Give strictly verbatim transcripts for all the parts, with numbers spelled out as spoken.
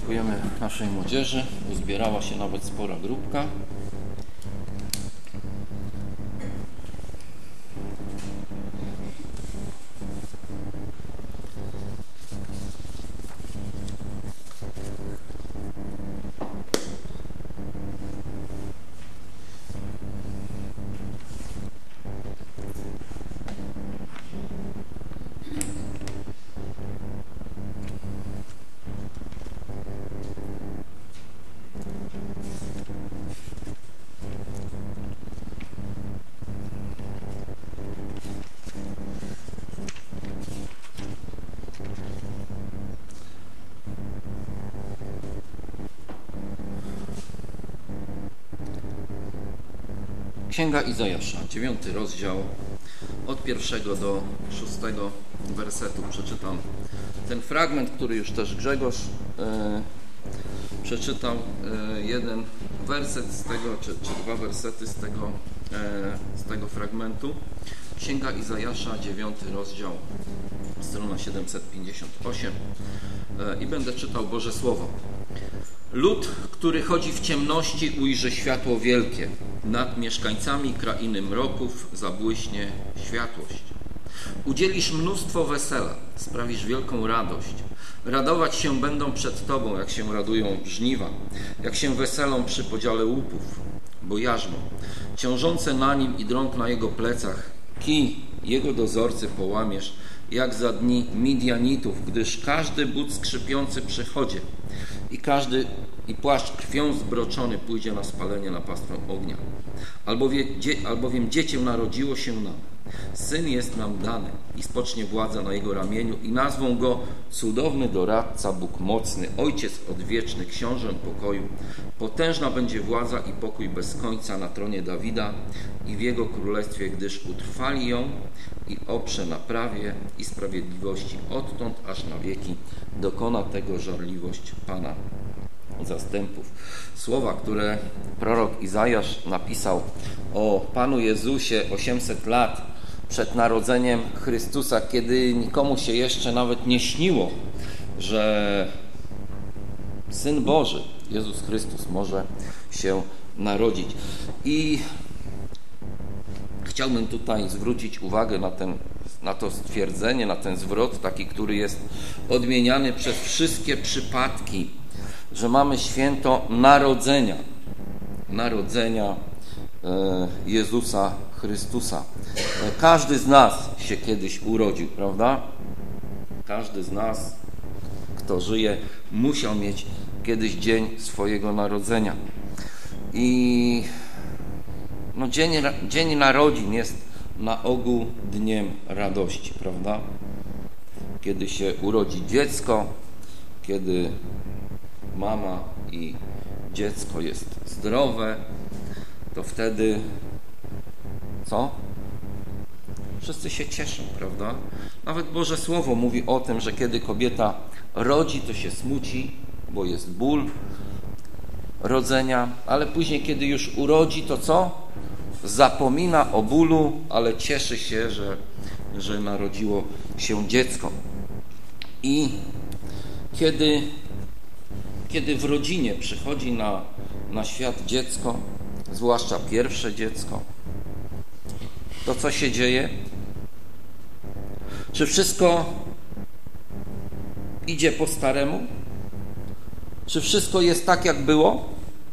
Dziękujemy naszej młodzieży. Uzbierała się nawet spora grupka. Księga Izajasza, dziewiąty rozdział, od pierwszego do szóstego wersetu przeczytam ten fragment, który już też Grzegorz e, przeczytał, e, jeden werset z tego, czy, czy dwa wersety z tego, e, z tego fragmentu. Księga Izajasza, dziewiąty rozdział, strona siedemset pięćdziesiąt osiem e, i będę czytał Boże Słowo. Lud, który chodzi w ciemności, ujrzy światło wielkie. Nad mieszkańcami krainy mroków zabłyśnie światłość. Udzielisz mnóstwo wesela, sprawisz wielką radość. Radować się będą przed Tobą, jak się radują żniwa, jak się weselą przy podziale łupów. Bo jarzmo, ciążące na nim i drąg na jego plecach, kij jego dozorcy połamiesz, jak za dni Midianitów, gdyż każdy but skrzypiący przy chodzie i każdy i płaszcz krwią zbroczony pójdzie na spalenie na pastwę ognia. Albowiem, dzie, albowiem dziecię narodziło się nam, syn jest nam dany i spocznie władza na jego ramieniu i nazwą go cudowny doradca, Bóg mocny, Ojciec odwieczny, książę pokoju. Potężna będzie władza i pokój bez końca na tronie Dawida i w jego królestwie, gdyż utrwali ją i oprze na prawie i sprawiedliwości odtąd aż na wieki. Dokona tego żarliwość Pana zastępów. Słowa, które prorok Izajasz napisał o Panu Jezusie osiemset lat przed narodzeniem Chrystusa, kiedy nikomu się jeszcze nawet nie śniło, że Syn Boży, Jezus Chrystus, może się narodzić. I chciałbym tutaj zwrócić uwagę na, ten, na to stwierdzenie, na ten zwrot, taki, który jest odmieniany przez wszystkie przypadki, że mamy święto narodzenia, narodzenia Jezusa Chrystusa. Każdy z nas się kiedyś urodził, prawda? Każdy z nas, kto żyje, musiał mieć kiedyś dzień swojego narodzenia. I no, dzień, dzień narodzin jest na ogół dniem radości, prawda? Kiedy się urodzi dziecko, kiedy mama i dziecko jest zdrowe, to wtedy co? Wszyscy się cieszą, prawda? Nawet Boże Słowo mówi o tym, że kiedy kobieta rodzi, to się smuci, bo jest ból rodzenia, ale później, kiedy już urodzi, to co? Zapomina o bólu, ale cieszy się, że, że narodziło się dziecko. I kiedy Kiedy w rodzinie przychodzi na, na świat dziecko, zwłaszcza pierwsze dziecko, to co się dzieje? Czy wszystko idzie po staremu? Czy wszystko jest tak, jak było?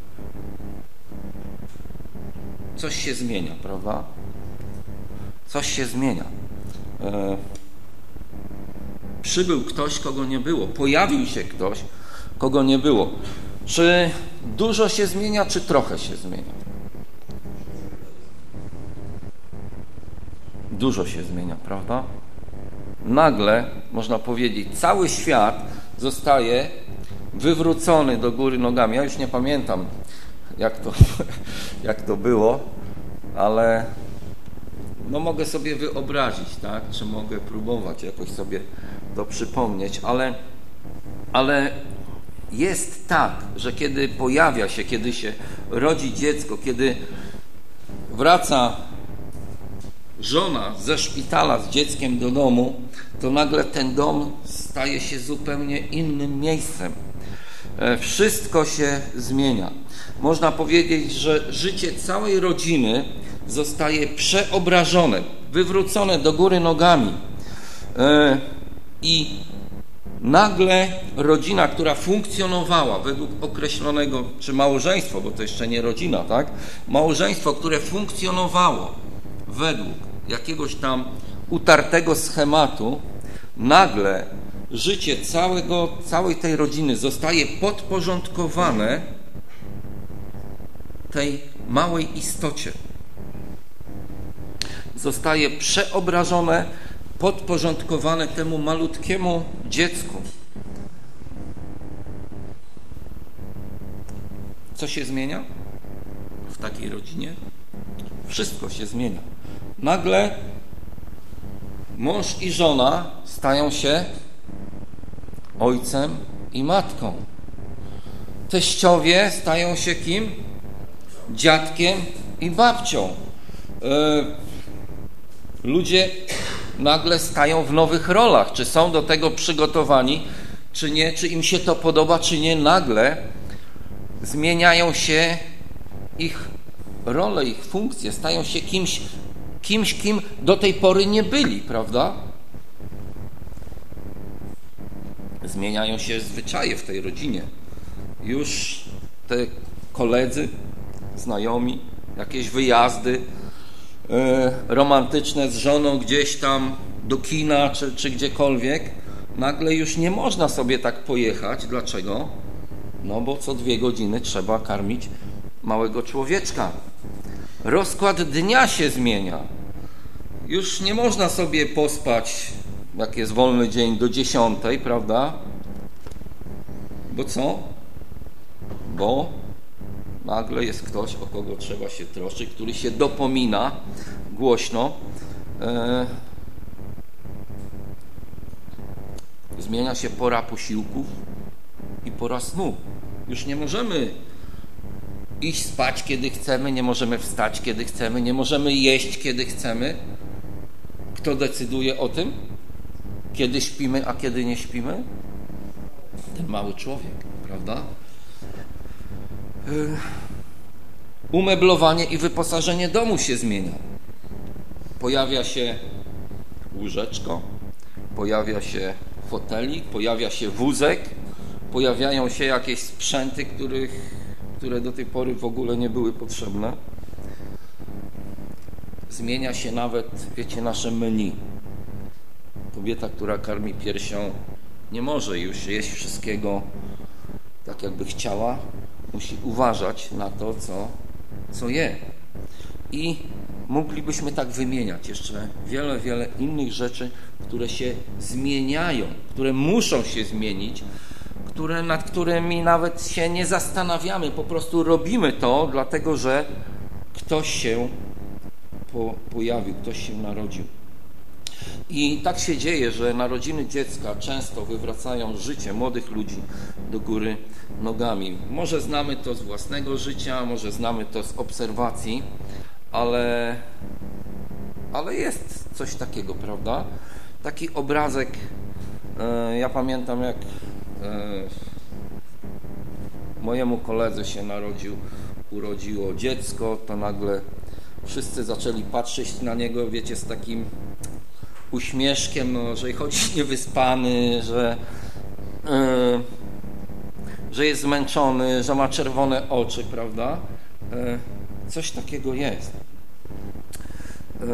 Coś się zmienia, prawda? Coś się zmienia. E... Przybył ktoś, kogo nie było. Pojawił się ktoś, kogo nie było. Czy dużo się zmienia, czy trochę się zmienia? Dużo się zmienia, prawda? Nagle, można powiedzieć, cały świat zostaje wywrócony do góry nogami. Ja już nie pamiętam, jak to, jak to było, ale no mogę sobie wyobrazić, tak? Czy mogę próbować jakoś sobie to przypomnieć, ale, ale jest tak, że kiedy pojawia się, kiedy się rodzi dziecko, kiedy wraca żona ze szpitala z dzieckiem do domu, to nagle ten dom staje się zupełnie innym miejscem. Wszystko się zmienia. Można powiedzieć, że życie całej rodziny zostaje przeobrażone, wywrócone do góry nogami. I nagle rodzina, która funkcjonowała według określonego, czy małżeństwo, bo to jeszcze nie rodzina, tak? Małżeństwo, które funkcjonowało według jakiegoś tam utartego schematu, nagle życie całego, całej tej rodziny zostaje podporządkowane tej małej istocie. Zostaje przeobrażone, podporządkowane temu malutkiemu dziecku. Co się zmienia w takiej rodzinie? Wszystko się zmienia. Nagle mąż i żona stają się ojcem i matką. Teściowie stają się kim? Dziadkiem i babcią. Ludzie nagle stają w nowych rolach. Czy są do tego przygotowani, czy nie, czy im się to podoba, czy nie. Nagle zmieniają się ich role, ich funkcje. Stają się kimś, kimś, kim do tej pory nie byli, prawda? Zmieniają się zwyczaje w tej rodzinie. Już te koledzy, znajomi, jakieś wyjazdy romantyczne z żoną gdzieś tam do kina czy, czy gdziekolwiek, nagle już nie można sobie tak pojechać. Dlaczego? No bo co dwie godziny trzeba karmić małego człowieczka. Rozkład dnia się zmienia. Już nie można sobie pospać, jak jest wolny dzień, do dziesiątej, prawda? Bo co? Bo nagle jest ktoś, o kogo trzeba się troszczyć, który się dopomina głośno. E... Zmienia się pora posiłków i pora snu. Już nie możemy iść spać, kiedy chcemy, nie możemy wstać, kiedy chcemy, nie możemy jeść, kiedy chcemy. Kto decyduje o tym? Kiedy śpimy, a kiedy nie śpimy? Ten mały człowiek, prawda? Umeblowanie i wyposażenie domu się zmienia. Pojawia się łóżeczko, pojawia się fotelik, pojawia się wózek, pojawiają się jakieś sprzęty, których, które do tej pory w ogóle nie były potrzebne. Zmienia się nawet, wiecie, nasze menu. Kobieta, która karmi piersią, nie może już jeść wszystkiego tak, jakby chciała. Musi uważać na to, co, co je. I moglibyśmy tak wymieniać jeszcze wiele, wiele innych rzeczy, które się zmieniają, które muszą się zmienić, które, nad którymi nawet się nie zastanawiamy. Po prostu robimy to, dlatego że ktoś się po, pojawił, ktoś się narodził. I tak się dzieje, że narodziny dziecka często wywracają życie młodych ludzi do góry nogami. Może znamy to z własnego życia, może znamy to z obserwacji, ale, ale jest coś takiego, prawda? Taki obrazek, e, ja pamiętam, jak e, mojemu koledze się narodził, urodziło dziecko, to nagle wszyscy zaczęli patrzeć na niego, wiecie, z takim uśmieszkiem, no, że chodzi niewyspany, że, yy, że jest zmęczony, że ma czerwone oczy, prawda? Yy, coś takiego jest. Yy,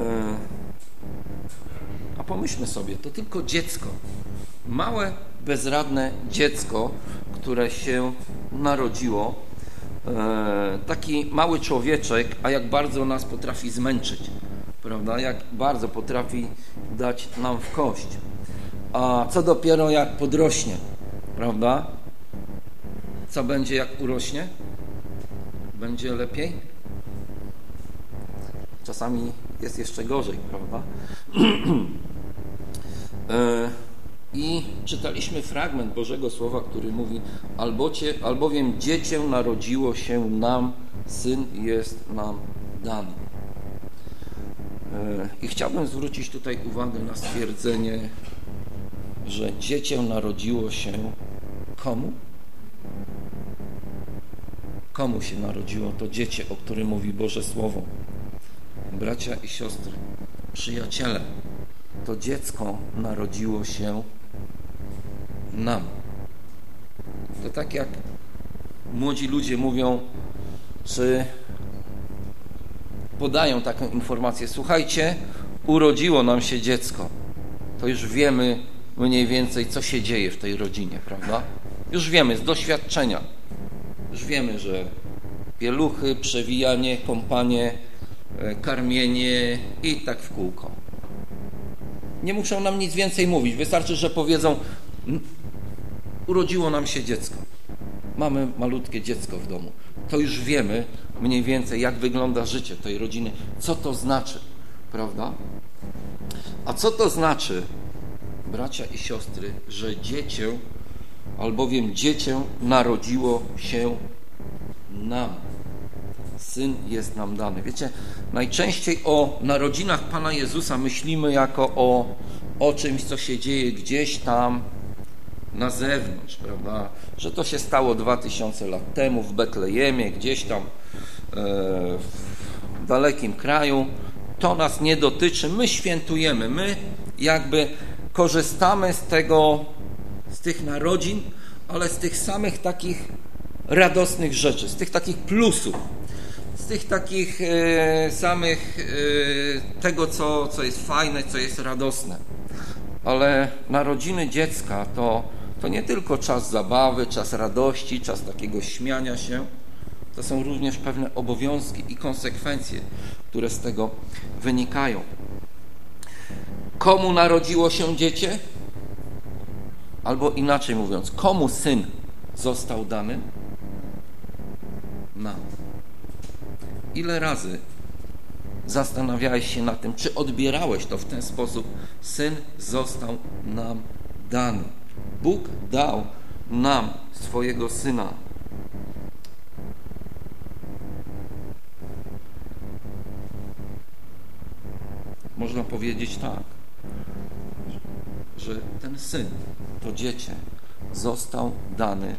a pomyślmy sobie, to tylko dziecko, małe, bezradne dziecko, które się narodziło, yy, taki mały człowieczek, a jak bardzo nas potrafi zmęczyć, prawda? Jak bardzo potrafi dać nam w kość. A co dopiero jak podrośnie, prawda? Co będzie jak urośnie? Będzie lepiej? Czasami jest jeszcze gorzej, prawda? I czytaliśmy fragment Bożego Słowa, który mówi: Albocie, albowiem dziecię narodziło się nam, syn jest nam dany. I chciałbym zwrócić tutaj uwagę na stwierdzenie, że dziecię narodziło się komu? Komu się narodziło to dziecię, o którym mówi Boże Słowo? Bracia i siostry, przyjaciele, to dziecko narodziło się nam. To tak jak młodzi ludzie mówią, czy podają taką informację: słuchajcie, urodziło nam się dziecko. To już wiemy mniej więcej, co się dzieje w tej rodzinie, prawda? Już wiemy z doświadczenia. Już wiemy, że pieluchy, przewijanie, kąpanie, karmienie i tak w kółko. Nie muszą nam nic więcej mówić. Wystarczy, że powiedzą: urodziło nam się dziecko. Mamy malutkie dziecko w domu. To już wiemy mniej więcej, jak wygląda życie tej rodziny. Co to znaczy, prawda? A co to znaczy, bracia i siostry, że dziecię, albowiem dziecię narodziło się nam. Syn jest nam dany. Wiecie, najczęściej o narodzinach Pana Jezusa myślimy jako o, o czymś, co się dzieje gdzieś tam na zewnątrz, prawda? Że to się stało dwa tysiące lat temu w Betlejemie, gdzieś tam e, w dalekim kraju. To nas nie dotyczy. My świętujemy. My jakby korzystamy z tego, z tych narodzin, ale z tych samych takich radosnych rzeczy, z tych takich plusów, z tych takich e, samych e, tego, co, co jest fajne, co jest radosne. Ale narodziny dziecka to, to nie tylko czas zabawy, czas radości, czas takiego śmiania się. To są również pewne obowiązki i konsekwencje, które z tego wynikają. Komu narodziło się dziecię? Albo inaczej mówiąc, komu syn został dany? Nam. Ile razy zastanawiałeś się nad tym, czy odbierałeś to w ten sposób? Syn został nam dany. Bóg dał nam swojego Syna. Można powiedzieć tak, że ten Syn, to dziecię, został dany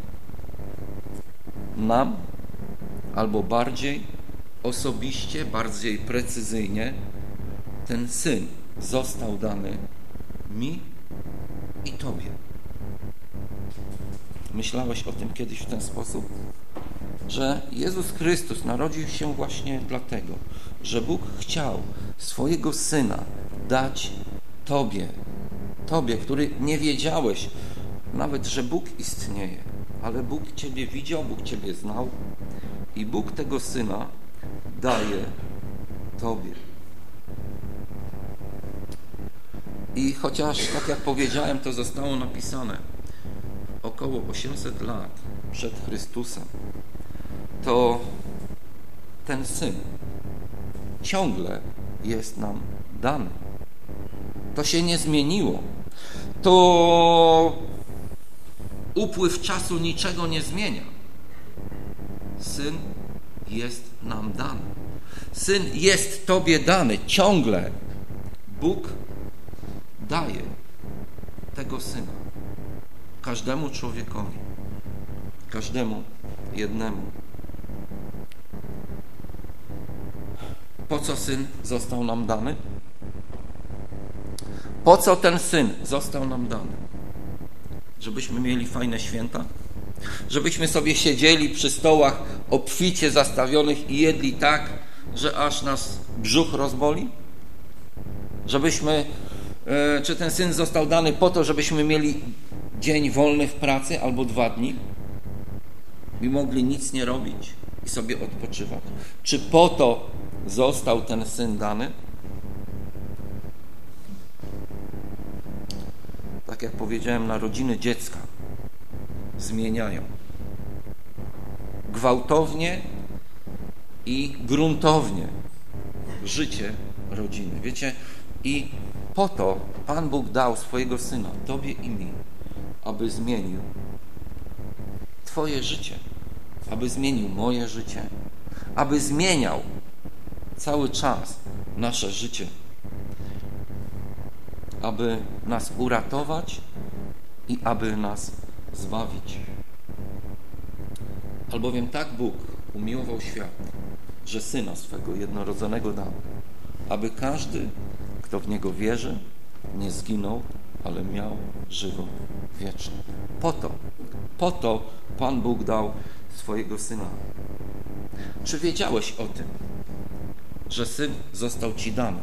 nam, albo bardziej osobiście, bardziej precyzyjnie, ten Syn został dany mi i Tobie. Myślałeś o tym kiedyś w ten sposób? Że Jezus Chrystus narodził się właśnie dlatego, że Bóg chciał swojego Syna dać Tobie. Tobie, który nie wiedziałeś nawet, że Bóg istnieje, ale Bóg Ciebie widział, Bóg Ciebie znał i Bóg tego Syna daje Tobie. I chociaż, tak jak powiedziałem, to zostało napisane około osiemset lat przed Chrystusem, to ten Syn ciągle jest nam dany. To się nie zmieniło. To upływ czasu niczego nie zmienia. Syn jest nam dany. Syn jest Tobie dany. Ciągle Bóg daje tego Syna każdemu człowiekowi, każdemu jednemu. Po co Syn został nam dany? Po co ten Syn został nam dany? Żebyśmy mieli fajne święta? Żebyśmy sobie siedzieli przy stołach obficie zastawionych i jedli tak, że aż nas brzuch rozboli? Żebyśmy, e, czy ten Syn został dany po to, żebyśmy mieli dzień wolny w pracy albo dwa dni i mogli nic nie robić i sobie odpoczywać? Czy po to został ten Syn dany? Tak jak powiedziałem, narodziny dziecka zmieniają gwałtownie i gruntownie życie rodziny. Wiecie, i po to Pan Bóg dał swojego Syna, Tobie i mi, aby zmienił Twoje życie, aby zmienił moje życie, aby zmieniał cały czas nasze życie, aby nas uratować i aby nas zbawić. Albowiem tak Bóg umiłował świat, że Syna swego jednorodzonego dał, aby każdy, kto w Niego wierzy, nie zginął, ale miał żywot wieczny. Po to, po to Pan Bóg dał swojego Syna. Czy wiedziałeś o tym, że Syn został Ci dany?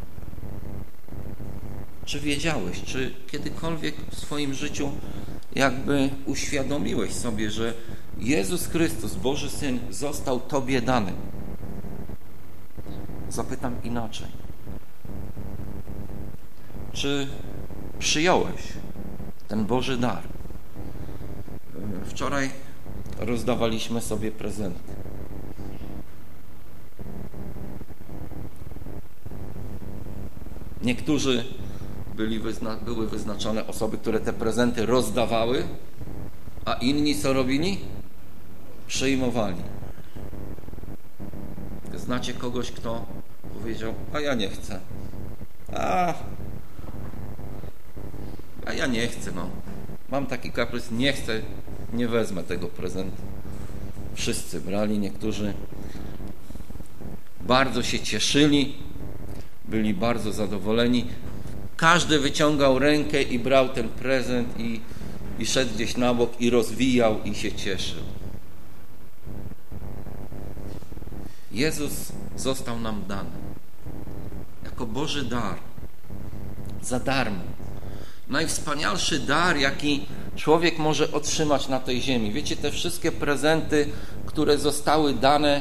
Czy wiedziałeś, czy kiedykolwiek w swoim życiu jakby uświadomiłeś sobie, że Jezus Chrystus, Boży Syn, został Tobie dany? Zapytam inaczej. Czy przyjąłeś ten Boży dar? Wczoraj rozdawaliśmy sobie prezenty. Niektórzy byli wyzna- były wyznaczone osoby, które te prezenty rozdawały, a inni co robili? Przyjmowali. Znacie kogoś, kto powiedział, a ja nie chcę. A, a ja nie chcę, no. Mam taki kaprys, nie chcę, nie wezmę tego prezentu. Wszyscy brali, niektórzy bardzo się cieszyli, byli bardzo zadowoleni. Każdy wyciągał rękę i brał ten prezent i, i szedł gdzieś na bok i rozwijał i się cieszył. Jezus został nam dany jako Boży dar, za darmo. Najwspanialszy dar, jaki człowiek może otrzymać na tej ziemi. Wiecie, te wszystkie prezenty, które zostały dane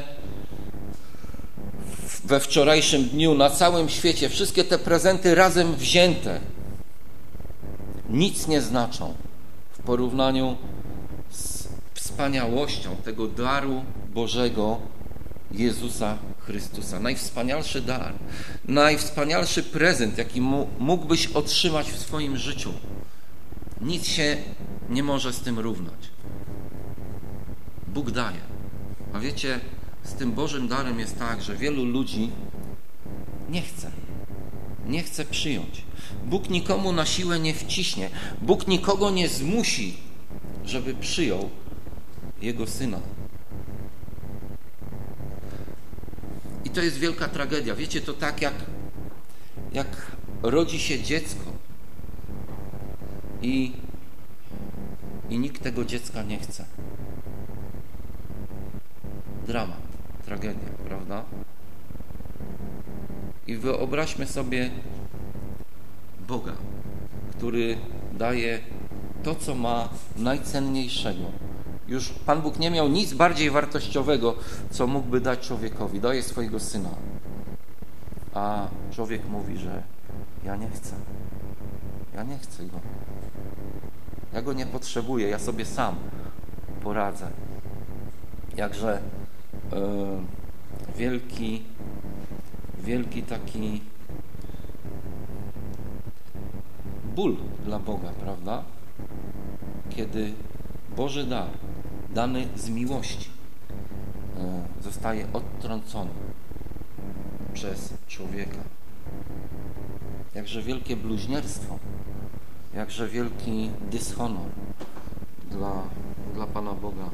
we wczorajszym dniu na całym świecie, wszystkie te prezenty razem wzięte nic nie znaczą w porównaniu z wspaniałością tego daru Bożego Jezusa Chrystusa. Najwspanialszy dar, najwspanialszy prezent, jaki mógłbyś otrzymać w swoim życiu. Nic się nie może z tym równać. Bóg daje. A wiecie, z tym Bożym darem jest tak, że wielu ludzi nie chce. Nie chce przyjąć. Bóg nikomu na siłę nie wciśnie. Bóg nikogo nie zmusi, żeby przyjął Jego Syna. I to jest wielka tragedia. Wiecie, to tak jak, jak rodzi się dziecko i, i nikt tego dziecka nie chce. Dramat, tragedia, prawda? I wyobraźmy sobie Boga, który daje to, co ma najcenniejszego. Już Pan Bóg nie miał nic bardziej wartościowego, co mógłby dać człowiekowi. Daje swojego Syna. A człowiek mówi, że ja nie chcę. Ja nie chcę Go. Ja Go nie potrzebuję. Ja sobie sam poradzę. Jakże yy, wielki, wielki taki ból dla Boga, prawda? Kiedy Boży dar, dany z miłości, yy, zostaje odtrącony przez człowieka. Jakże wielkie bluźnierstwo, jakże wielki dyshonor dla, dla Pana Boga.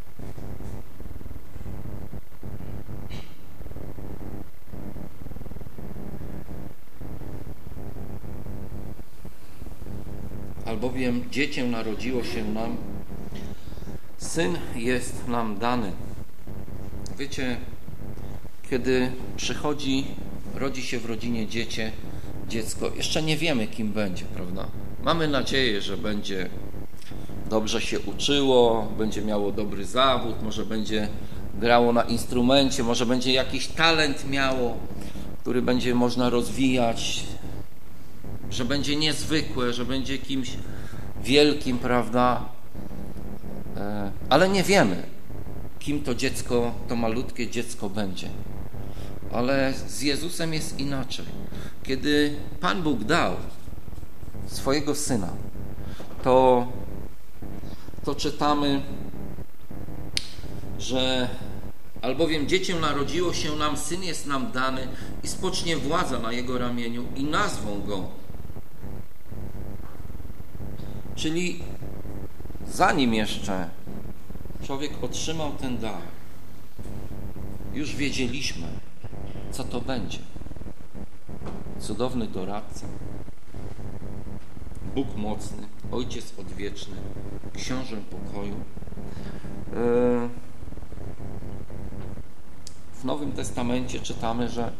Albowiem dziecię narodziło się nam, Syn jest nam dany. Wiecie, kiedy przychodzi, rodzi się w rodzinie dziecię, dziecko, jeszcze nie wiemy, kim będzie, prawda? Mamy nadzieję, że będzie dobrze się uczyło, będzie miało dobry zawód, może będzie grało na instrumencie, może będzie jakiś talent miało, który będzie można rozwijać, że będzie niezwykłe, że będzie kimś wielkim, prawda? Ale nie wiemy, kim to dziecko, to malutkie dziecko będzie. Ale z Jezusem jest inaczej. Kiedy Pan Bóg dał swojego Syna, to, to czytamy, że albowiem dziecię narodziło się nam, Syn jest nam dany i spocznie władza na Jego ramieniu i nazwą Go. Czyli zanim jeszcze człowiek otrzymał ten dar, już wiedzieliśmy, co to będzie. Cudowny doradca, Bóg mocny, Ojciec odwieczny, Książę pokoju. W Nowym Testamencie czytamy, że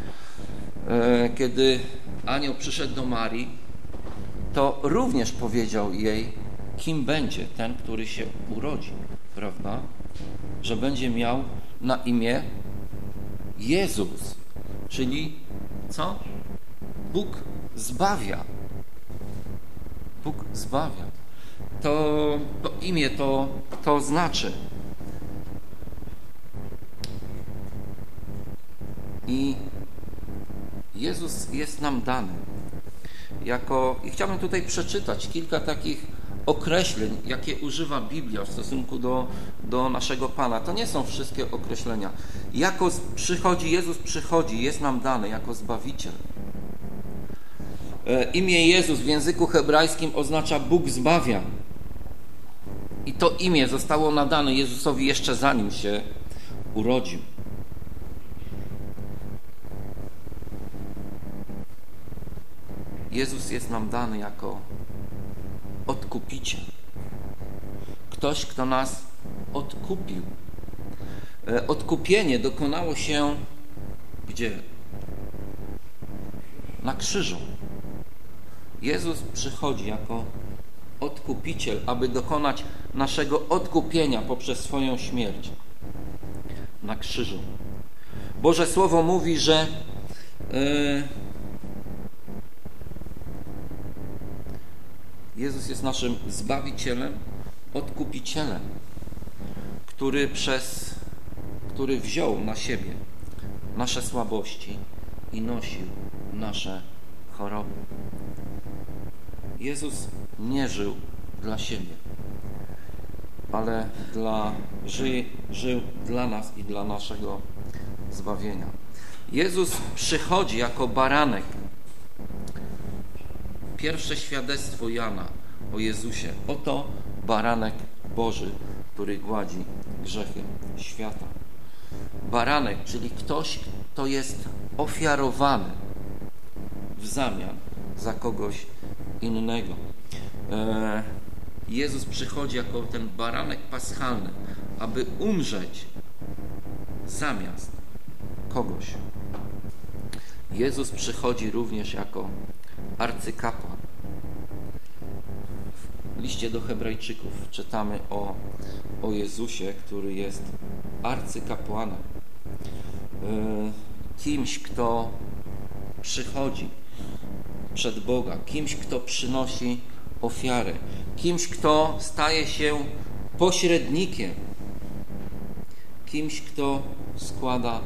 kiedy anioł przyszedł do Marii, to również powiedział jej, kim będzie ten, który się urodzi, prawda? Że będzie miał na imię Jezus, czyli co? Bóg zbawia. Bóg zbawia. To, to imię to, to znaczy. I Jezus jest nam dany. Jako, i chciałbym tutaj przeczytać kilka takich określeń, jakie używa Biblia w stosunku do, do naszego Pana. To nie są wszystkie określenia. Jako przychodzi, Jezus przychodzi, jest nam dany jako Zbawiciel. E, imię Jezus w języku hebrajskim oznacza Bóg zbawia. I to imię zostało nadane Jezusowi jeszcze zanim się urodził. Jezus jest nam dany jako odkupiciel. Ktoś, kto nas odkupił. Odkupienie dokonało się gdzie? Na krzyżu. Jezus przychodzi jako odkupiciel, aby dokonać naszego odkupienia poprzez swoją śmierć na krzyżu. Boże Słowo mówi, że yy, Jezus jest naszym Zbawicielem, Odkupicielem, który przez, który wziął na siebie nasze słabości i nosił nasze choroby. Jezus nie żył dla siebie, ale dla, ży, żył dla nas i dla naszego zbawienia. Jezus przychodzi jako baranek. Pierwsze świadectwo Jana o Jezusie. Oto baranek Boży, który gładzi grzechy świata. Baranek, czyli ktoś, kto jest ofiarowany w zamian za kogoś innego. Jezus przychodzi jako ten baranek paschalny, aby umrzeć zamiast kogoś. Jezus przychodzi również jako arcykapłan. W liście do Hebrajczyków czytamy o, o Jezusie, który jest arcykapłanem. Kimś, kto przychodzi przed Boga, kimś, kto przynosi ofiarę, kimś, kto staje się pośrednikiem, kimś, kto składa,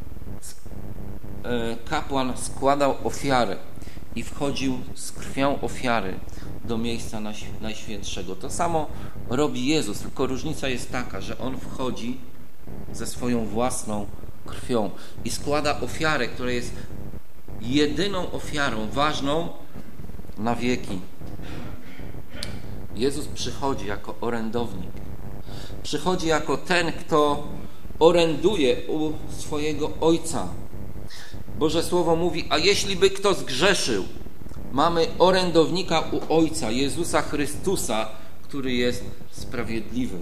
kapłan składał ofiarę i wchodził z krwią ofiary do miejsca Najświętszego. To samo robi Jezus, tylko różnica jest taka, że On wchodzi ze swoją własną krwią i składa ofiarę, która jest jedyną ofiarą, ważną na wieki. Jezus przychodzi jako orędownik. Przychodzi jako ten, kto oręduje u swojego Ojca. Boże Słowo mówi, a jeśli by kto zgrzeszył, mamy orędownika u Ojca, Jezusa Chrystusa, który jest sprawiedliwy.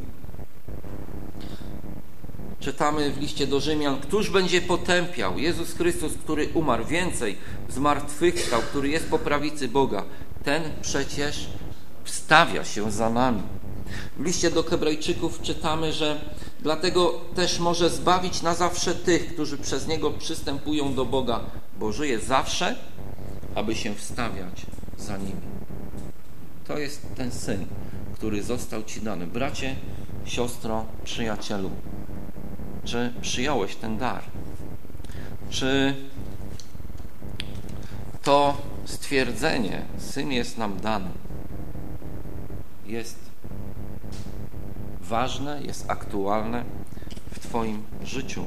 Czytamy w liście do Rzymian, któż będzie potępiał? Jezus Chrystus, który umarł, więcej, zmartwychwstał, który jest po prawicy Boga. Ten przecież wstawia się za nami. W liście do Hebrajczyków czytamy, że dlatego też może zbawić na zawsze tych, którzy przez Niego przystępują do Boga, bo żyje zawsze, aby się wstawiać za nimi. To jest ten Syn, który został Ci dany. Bracie, siostro, przyjacielu, czy przyjąłeś ten dar? Czy to stwierdzenie, Syn jest nam dany, jest ważne, jest aktualne w Twoim życiu?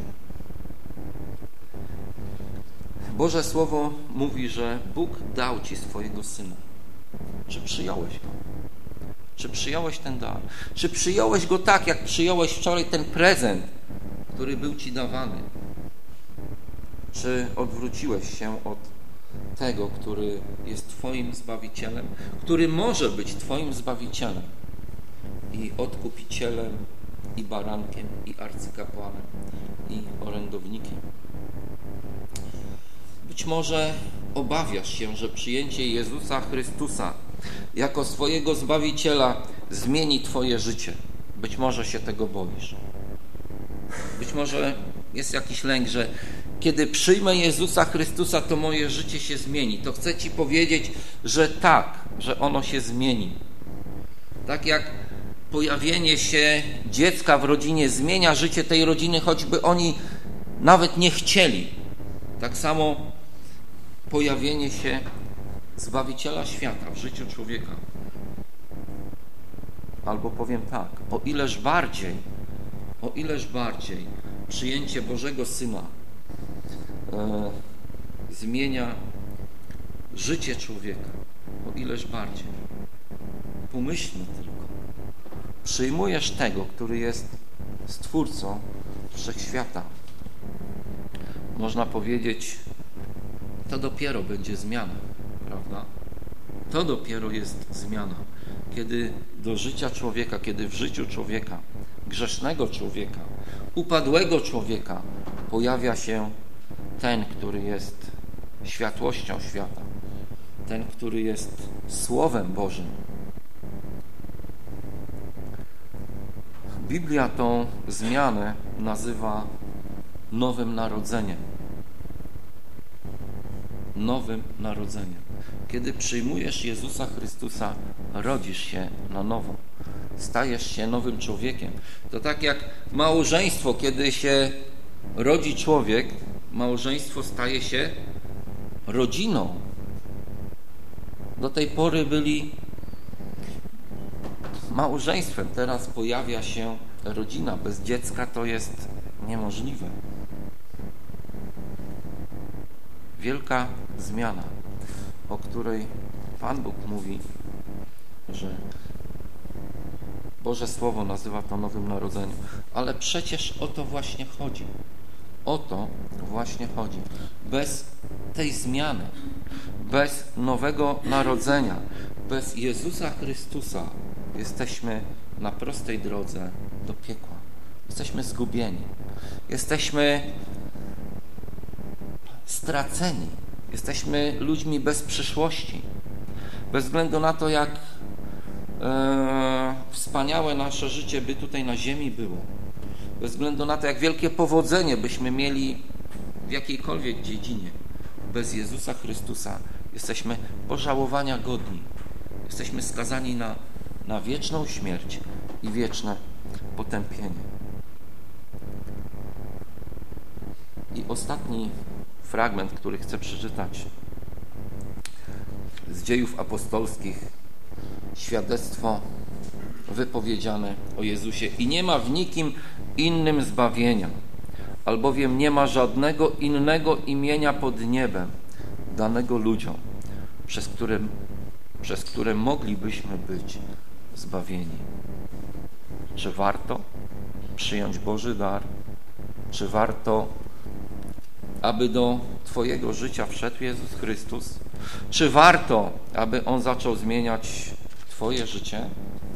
Boże Słowo mówi, że Bóg dał Ci swojego Syna. Czy przyjąłeś Go? Czy przyjąłeś ten dar? Czy przyjąłeś go tak, jak przyjąłeś wczoraj ten prezent, który był ci dawany? Czy odwróciłeś się od tego, który jest twoim Zbawicielem, który może być twoim Zbawicielem i odkupicielem, i barankiem, i arcykapłanem, i orędownikiem? Być może obawiasz się, że przyjęcie Jezusa Chrystusa jako swojego Zbawiciela zmieni twoje życie. Być może się tego boisz. Być może jest jakiś lęk, że kiedy przyjmę Jezusa Chrystusa, to moje życie się zmieni. To chcę ci powiedzieć, że tak, że ono się zmieni. Tak jak pojawienie się dziecka w rodzinie zmienia życie tej rodziny, choćby oni nawet nie chcieli. Tak samo pojawienie się Zbawiciela świata w życiu człowieka. Albo powiem tak, o ileż bardziej, o ileż bardziej przyjęcie Bożego Syna e, zmienia życie człowieka. O ileż bardziej. Pomyślmy tylko. Przyjmujesz tego, który jest Stwórcą Wszechświata. Można powiedzieć, to dopiero będzie zmiana, prawda? To dopiero jest zmiana. Kiedy do życia człowieka, kiedy w życiu człowieka, grzesznego człowieka, upadłego człowieka pojawia się ten, który jest światłością świata, ten, który jest Słowem Bożym. Biblia tą zmianę nazywa nowym narodzeniem. Nowym narodzeniem. Kiedy przyjmujesz Jezusa Chrystusa, rodzisz się na nowo. Stajesz się nowym człowiekiem. To tak jak małżeństwo, kiedy się rodzi człowiek, małżeństwo staje się rodziną. Do tej pory byli małżeństwem, teraz pojawia się rodzina. Bez dziecka to jest niemożliwe. Wielka zmiana, o której Pan Bóg mówi, że Boże Słowo nazywa to nowym narodzeniem. Ale przecież o to właśnie chodzi. O to właśnie chodzi. Bez tej zmiany, bez nowego narodzenia, bez Jezusa Chrystusa jesteśmy na prostej drodze do piekła. Jesteśmy zgubieni. Jesteśmy straceni. Jesteśmy ludźmi bez przyszłości. Bez względu na to, jak e, wspaniałe nasze życie by tutaj na ziemi było. Bez względu na to, jak wielkie powodzenie byśmy mieli w jakiejkolwiek dziedzinie. Bez Jezusa Chrystusa jesteśmy pożałowania godni. Jesteśmy skazani na, na wieczną śmierć i wieczne potępienie. I ostatni fragment, który chcę przeczytać z Dziejów Apostolskich, świadectwo wypowiedziane o Jezusie. I nie ma w nikim innym zbawienia, albowiem nie ma żadnego innego imienia pod niebem danego ludziom, przez które, przez które moglibyśmy być zbawieni. Czy warto przyjąć Boży dar? Czy warto, aby do twojego życia wszedł Jezus Chrystus? Czy warto, aby On zaczął zmieniać twoje życie?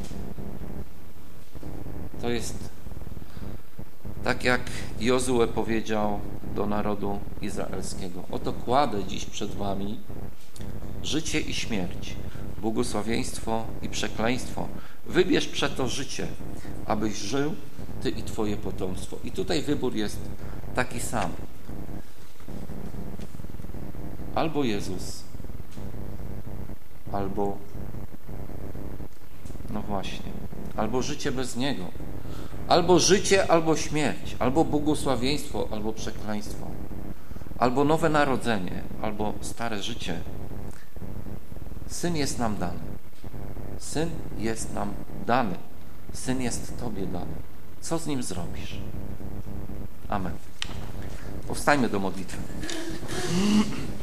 To jest tak, jak Jozue powiedział do narodu izraelskiego. Oto kładę dziś przed wami życie i śmierć, błogosławieństwo i przekleństwo. Wybierz przeto życie, abyś żył ty i twoje potomstwo. I tutaj wybór jest taki sam. Albo Jezus, albo no właśnie, albo życie bez Niego, albo życie, albo śmierć, albo błogosławieństwo, albo przekleństwo, albo nowe narodzenie, albo stare życie. Syn jest nam dany. Syn jest nam dany. Syn jest Tobie dany. Co z Nim zrobisz? Amen. Powstańmy do modlitwy.